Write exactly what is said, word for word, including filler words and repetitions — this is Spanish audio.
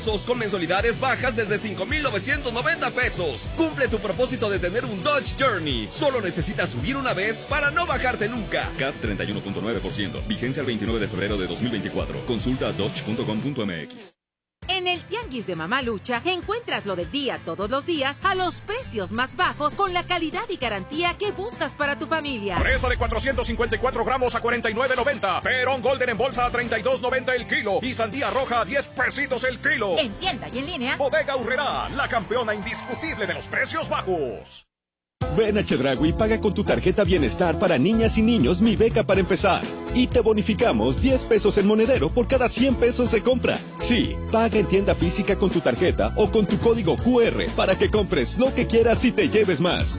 con mensualidades bajas desde cinco mil novecientos noventa pesos. Cumple tu propósito de tener un Dodge Journey. Solo necesitas subir una vez para no bajarte nunca. C A T treinta y uno punto nueve por ciento. Vigencia el veintinueve de febrero de dos mil veinticuatro. Consulta dodge punto com punto m x. En el Tianguis de Mamalucha encuentras lo del día todos los días a los precios más bajos con la calidad y garantía que buscas para tu familia. Fresa de cuatrocientos cincuenta y cuatro gramos a cuarenta y nueve noventa. Perón Golden en bolsa a treinta y dos noventa el kilo. Y sandía roja a diez pesitos el kilo. En tienda y en línea. Bodega Aurrerá, la campeona indiscutible de los precios bajos. Ven a Chedraui y paga con tu tarjeta Bienestar para niñas y niños Mi Beca para empezar. Y te bonificamos diez pesos en monedero por cada cien pesos de compra. Sí, paga en tienda física con tu tarjeta o con tu código Q R para que compres lo que quieras y te lleves más.